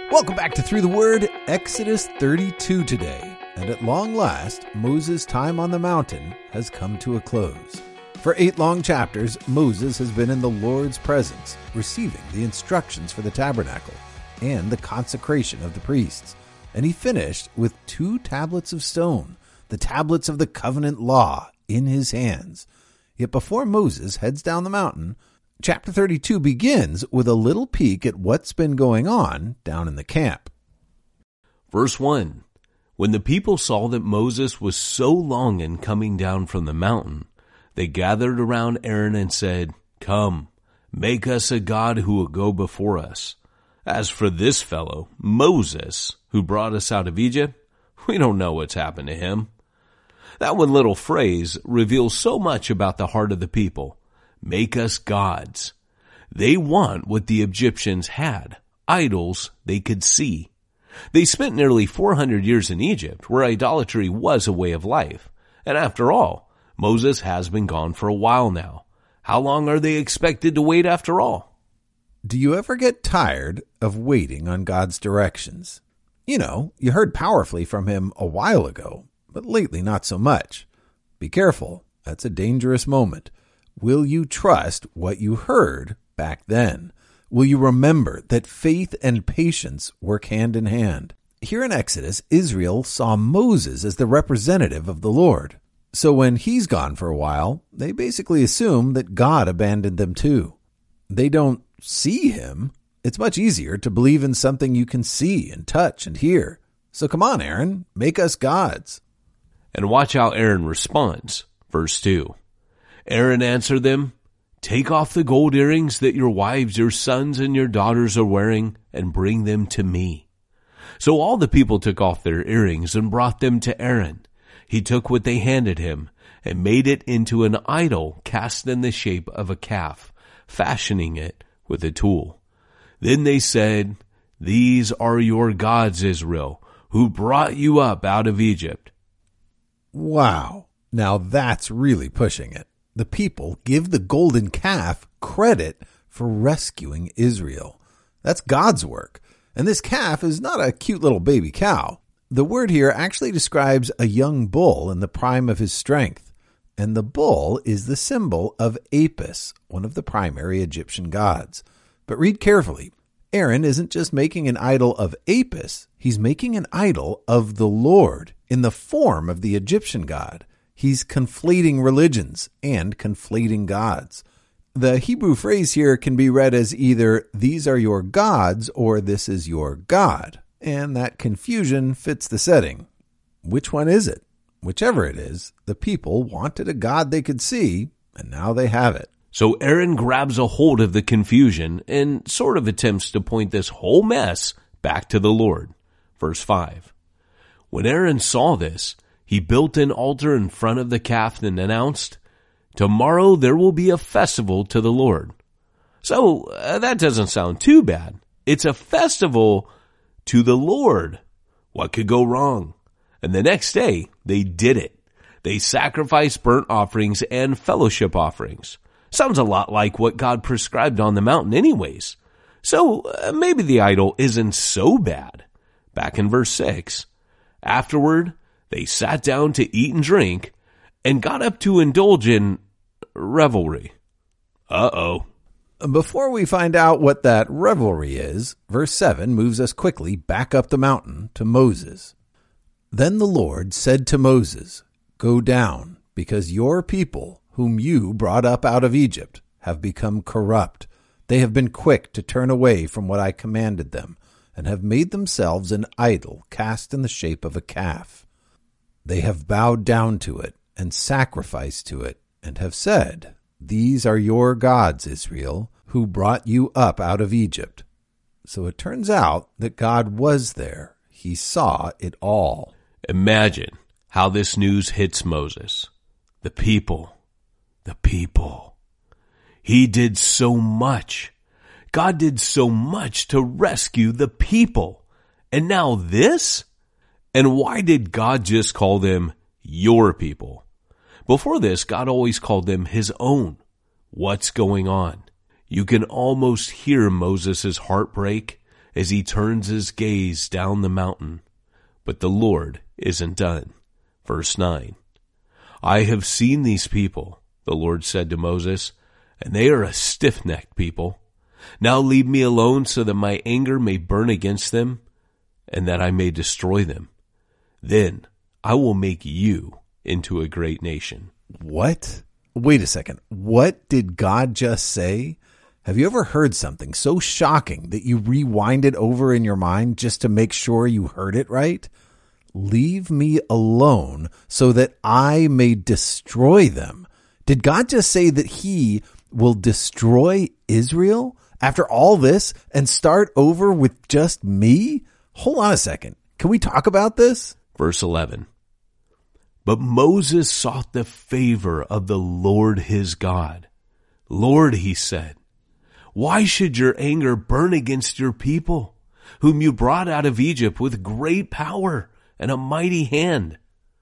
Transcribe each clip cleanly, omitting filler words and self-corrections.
Welcome back to Through the Word, Exodus 32 today. And at long last, Moses' time on the mountain has come to a close. For 8 long chapters, Moses has been in the Lord's presence, receiving the instructions for the tabernacle and the consecration of the priests. And he finished with 2 tablets of stone, the tablets of the covenant law, in his hands. Yet before Moses heads down the mountain, Chapter 32 begins with a little peek at what's been going on down in the camp. Verse 1. When the people saw that Moses was so long in coming down from the mountain, they gathered around Aaron and said, "Come, make us a god who will go before us. As for this fellow, Moses, who brought us out of Egypt, we don't know what's happened to him." That one little phrase reveals so much about the heart of the people. Make us gods. They want what the Egyptians had, idols they could see. They spent nearly 400 years in Egypt, where idolatry was a way of life. And after all, Moses has been gone for a while now. How long are they expected to wait after all? Do you ever get tired of waiting on God's directions? You know, you heard powerfully from him a while ago, but lately not so much. Be careful. That's a dangerous moment. Will you trust what you heard back then? Will you remember that faith and patience work hand in hand? Here in Exodus, Israel saw Moses as the representative of the Lord. So when he's gone for a while, they basically assume that God abandoned them too. They don't see him. It's much easier to believe in something you can see and touch and hear. So come on, Aaron, make us gods. And watch how Aaron responds. Verse 2. Aaron answered them, "Take off the gold earrings that your wives, your sons, and your daughters are wearing, and bring them to me." So all the people took off their earrings and brought them to Aaron. He took what they handed him and made it into an idol cast in the shape of a calf, fashioning it with a tool. Then they said, "These are your gods, Israel, who brought you up out of Egypt." Wow. Now that's really pushing it. The people give the golden calf credit for rescuing Israel. That's God's work. And this calf is not a cute little baby cow. The word here actually describes a young bull in the prime of his strength. And the bull is the symbol of Apis, one of the primary Egyptian gods. But read carefully. Aaron isn't just making an idol of Apis. He's making an idol of the Lord in the form of the Egyptian god. He's conflating religions and conflating gods. The Hebrew phrase here can be read as either "these are your gods" or "this is your God." And that confusion fits the setting. Which one is it? Whichever it is, the people wanted a God they could see, and now they have it. So Aaron grabs a hold of the confusion and sort of attempts to point this whole mess back to the Lord. Verse 5. When Aaron saw this, he built an altar in front of the calf and announced, "Tomorrow there will be a festival to the Lord." So that doesn't sound too bad. It's a festival to the Lord. What could go wrong? And the next day, they did it. They sacrificed burnt offerings and fellowship offerings. Sounds a lot like what God prescribed on the mountain anyways. So maybe the idol isn't so bad. Back in verse 6, afterward, they sat down to eat and drink and got up to indulge in revelry. Uh-oh. Before we find out what that revelry is, verse 7 moves us quickly back up the mountain to Moses. Then the Lord said to Moses, "Go down, because your people, whom you brought up out of Egypt, have become corrupt. They have been quick to turn away from what I commanded them, and have made themselves an idol cast in the shape of a calf. They have bowed down to it and sacrificed to it, and have said, 'These are your gods, Israel, who brought you up out of Egypt.'" So it turns out that God was there. He saw it all. Imagine how this news hits Moses. The people. He did so much. God did so much to rescue the people. And now this? And why did God just call them your people? Before this, God always called them his own. What's going on? You can almost hear Moses' heartbreak as he turns his gaze down the mountain. But the Lord isn't done. Verse 9. I have seen these people, the Lord said to Moses, and they are a stiff-necked people. Now leave me alone so that my anger may burn against them, and that I may destroy them. Then I will make you into a great nation. What? Wait a second. What did God just say? Have you ever heard something so shocking that you rewind it over in your mind just to make sure you heard it right? Leave me alone so that I may destroy them. Did God just say that he will destroy Israel after all this and start over with just me? Hold on a second. Can we talk about this? Verse 11. But Moses sought the favor of the Lord his God. Lord, he said, why should your anger burn against your people, whom you brought out of Egypt with great power and a mighty hand?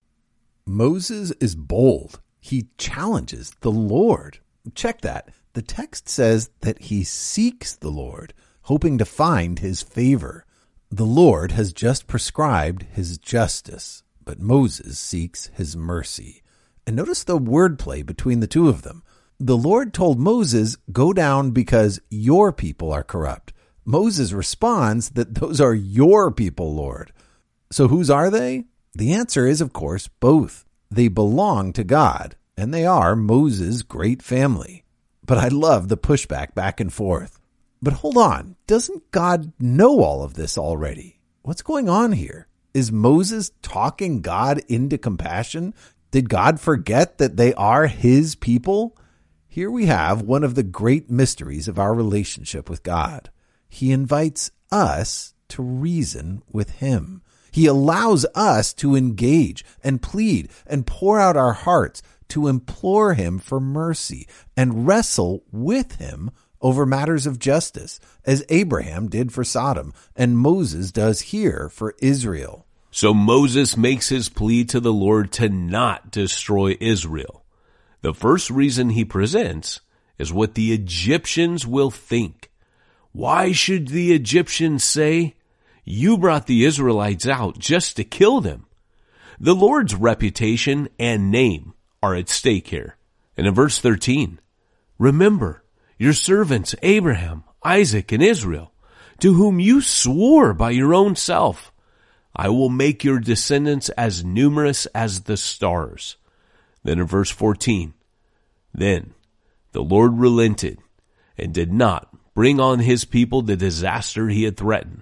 Moses is bold. He challenges the Lord. Check that. The text says that he seeks the Lord, hoping to find his favor. The Lord has just prescribed his justice, but Moses seeks his mercy. And notice the wordplay between the two of them. The Lord told Moses, go down because your people are corrupt. Moses responds that those are your people, Lord. So whose are they? The answer is, of course, both. They belong to God, and they are Moses' great family. But I love the pushback back and forth. But hold on, doesn't God know all of this already? What's going on here? Is Moses talking God into compassion? Did God forget that they are his people? Here we have one of the great mysteries of our relationship with God. He invites us to reason with him. He allows us to engage and plead and pour out our hearts to implore him for mercy and wrestle with him over matters of justice, as Abraham did for Sodom and Moses does here for Israel. So Moses makes his plea to the Lord to not destroy Israel. The first reason he presents is what the Egyptians will think. Why should the Egyptians say, you brought the Israelites out just to kill them? The Lord's reputation and name are at stake here. And in verse 13, remember your servants Abraham, Isaac, and Israel, to whom you swore by your own self, I will make your descendants as numerous as the stars. Then in verse 14, then the Lord relented and did not bring on his people the disaster he had threatened.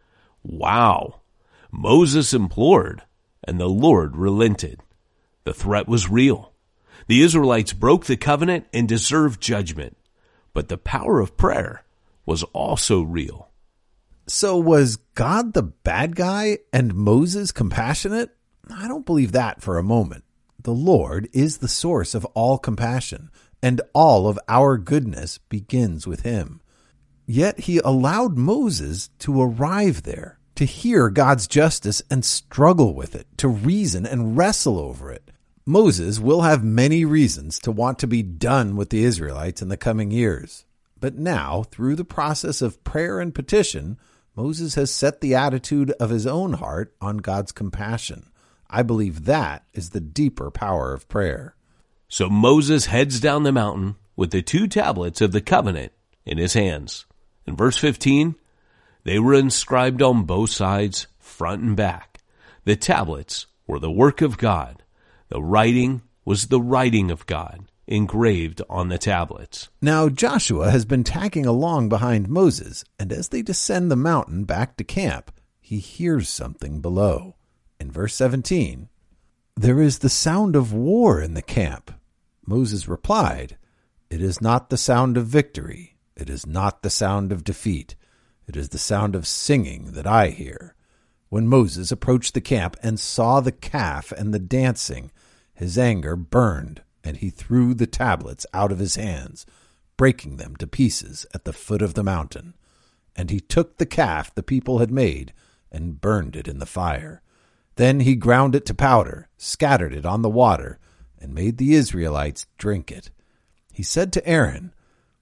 Wow! Moses implored, and the Lord relented. The threat was real. The Israelites broke the covenant and deserved judgment. But the power of prayer was also real. So was God the bad guy and Moses compassionate? I don't believe that for a moment. The Lord is the source of all compassion, and all of our goodness begins with him. Yet he allowed Moses to arrive there, to hear God's justice and struggle with it, to reason and wrestle over it. Moses will have many reasons to want to be done with the Israelites in the coming years. But now, through the process of prayer and petition, Moses has set the attitude of his own heart on God's compassion. I believe that is the deeper power of prayer. So Moses heads down the mountain with the 2 tablets of the covenant in his hands. In verse 15, they were inscribed on both sides, front and back. The tablets were the work of God. The writing was the writing of God, engraved on the tablets. Now Joshua has been tagging along behind Moses, and as they descend the mountain back to camp, he hears something below. In verse 17, there is the sound of war in the camp. Moses replied, it is not the sound of victory. It is not the sound of defeat. It is the sound of singing that I hear. When Moses approached the camp and saw the calf and the dancing, his anger burned, and he threw the tablets out of his hands, breaking them to pieces at the foot of the mountain. And he took the calf the people had made and burned it in the fire. Then he ground it to powder, scattered it on the water, and made the Israelites drink it. He said to Aaron,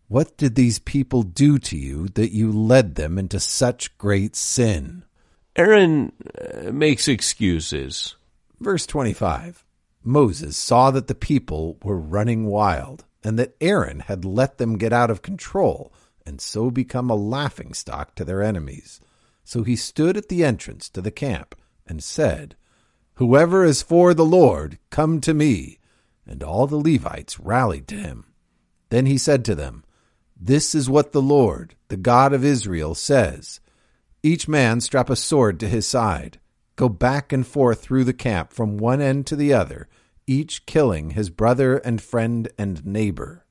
What did these people do to you that you led them into such great sin? Aaron makes excuses. Verse 25. Moses saw that the people were running wild, and that Aaron had let them get out of control, and so become a laughingstock to their enemies. So he stood at the entrance to the camp and said, "Whoever is for the Lord, come to me." And all the Levites rallied to him. Then he said to them, "This is what the Lord, the God of Israel, says. Each man strap a sword to his side. Go back and forth through the camp from one end to the other, each killing his brother and friend and neighbor."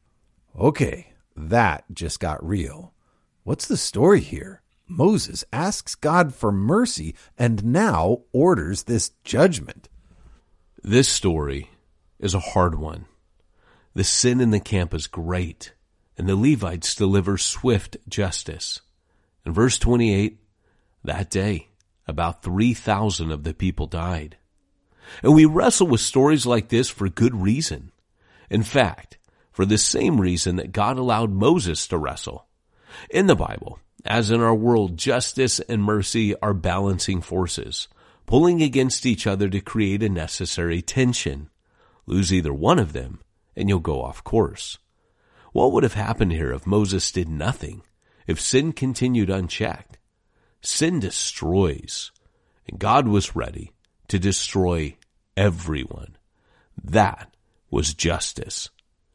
Okay, that just got real. What's the story here? Moses asks God for mercy and now orders this judgment. This story is a hard one. The sin in the camp is great, and the Levites deliver swift justice. In verse 28, that day, about 3,000 of the people died. And we wrestle with stories like this for good reason. In fact, for the same reason that God allowed Moses to wrestle. In the Bible, as in our world, justice and mercy are balancing forces, pulling against each other to create a necessary tension. Lose either one of them, and you'll go off course. What would have happened here if Moses did nothing, if sin continued unchecked? Sin destroys, and God was ready to destroy everyone. That was justice.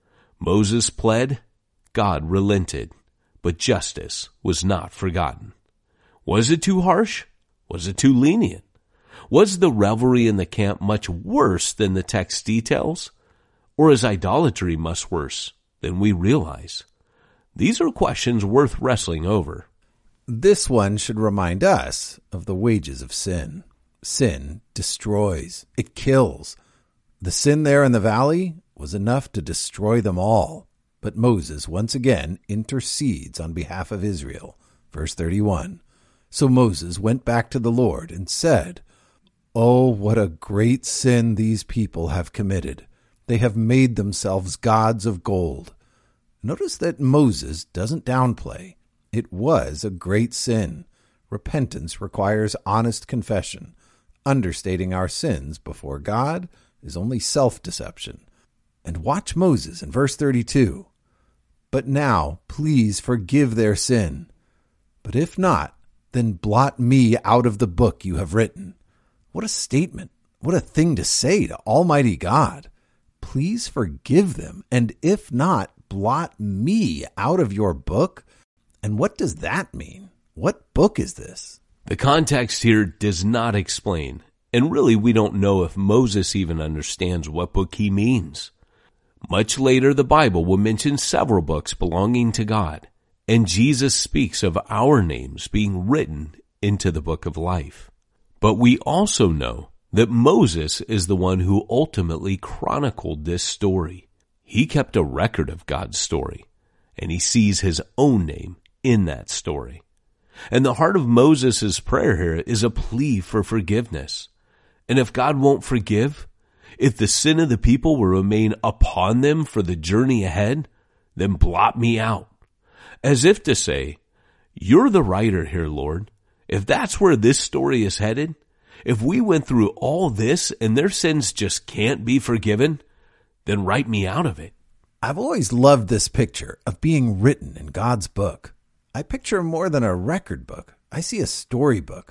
Moses pled, God relented, but justice was not forgotten. Was it too harsh? Was it too lenient? Was the revelry in the camp much worse than the text details? Or is idolatry much worse than we realize? These are questions worth wrestling over. This one should remind us of the wages of sin. Sin destroys. It kills. The sin there in the valley was enough to destroy them all. But Moses once again intercedes on behalf of Israel. Verse 31. So Moses went back to the Lord and said, "Oh, what a great sin these people have committed. They have made themselves gods of gold." Notice that Moses doesn't downplay. It was a great sin. Repentance requires honest confession. Understating our sins before God is only self-deception. And watch Moses in verse 32. "But now, please forgive their sin. But if not, then blot me out of the book you have written." What a statement. What a thing to say to Almighty God. Please forgive them. And if not, blot me out of your book. And what does that mean? What book is this? The context here does not explain, and really we don't know if Moses even understands what book he means. Much later, the Bible will mention several books belonging to God, and Jesus speaks of our names being written into the book of life. But we also know that Moses is the one who ultimately chronicled this story. He kept a record of God's story, and he sees his own name in that story. And the heart of Moses' prayer here is a plea for forgiveness. And if God won't forgive, if the sin of the people will remain upon them for the journey ahead, then blot me out. As if to say, you're the writer here, Lord. If that's where this story is headed, if we went through all this and their sins just can't be forgiven, then write me out of it. I've always loved this picture of being written in God's book. I picture more than a record book. I see a storybook.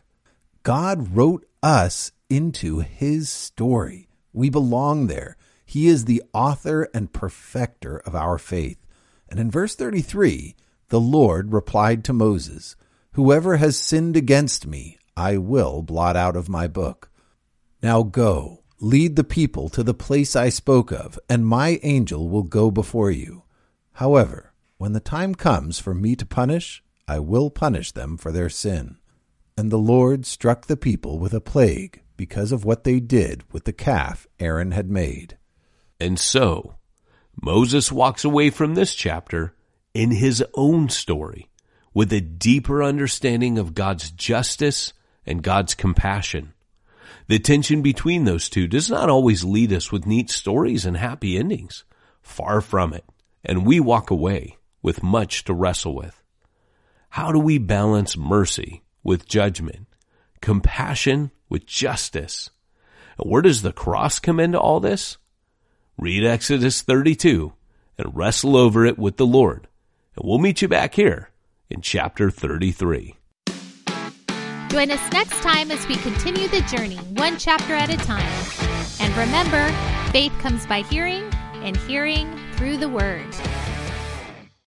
God wrote us into his story. We belong there. He is the author and perfecter of our faith. And in verse 33, the Lord replied to Moses, "Whoever has sinned against me, I will blot out of my book. Now go, lead the people to the place I spoke of, and my angel will go before you. However, when the time comes for me to punish, I will punish them for their sin." And the Lord struck the people with a plague because of what they did with the calf Aaron had made. And so, Moses walks away from this chapter in his own story with a deeper understanding of God's justice and God's compassion. The tension between those two does not always lead us with neat stories and happy endings. Far from it. And we walk away with much to wrestle with. How do we balance mercy with judgment, compassion with justice? And where does the cross come into all this? Read Exodus 32 and wrestle over it with the Lord. And we'll meet you back here in chapter 33. Join us next time as we continue the journey, one chapter at a time. And remember, faith comes by hearing, and hearing through the Word.